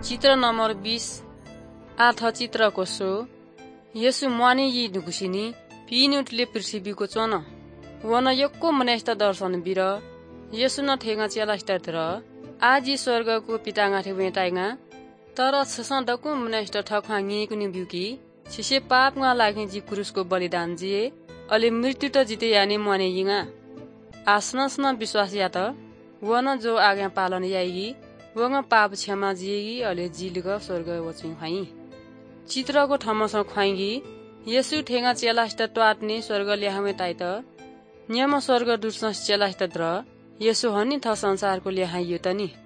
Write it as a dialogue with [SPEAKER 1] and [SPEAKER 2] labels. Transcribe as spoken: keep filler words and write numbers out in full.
[SPEAKER 1] चित्र नम्बर बीस आठ चित्रको सो यसु माने यी ढुकुसिनी पिनुटले पृथ्वीको चोन वन यक्को मनेष्ट दर्शन बिर यसु न ठेगा चेलास्टर आजी स्वर्गको पितागाठे वेटाइगा तर छसा दकु मनेष्ट ठखाङिएको निब्युकी छिसे पापगा लाग्ने जी क्रुसको बलिदान जिए अले मृत्यु त जिते याने माने यिगा आसनस्न विश्वास या त वन जो आज्ञा पालन याइगी वंग पाप क्षमा जिएगी अले जिलग स्वर्ग वचिङ खाइ चित्रको ठमस खुवाइगी यसु ठेगा चेलास्ट ट्वाट्ने स्वर्ग ल्याहमे ताइत नियम स्वर्ग दुर्स चेलास्ट र यसो हनि थ संसारको ल्याहाइयो त नि।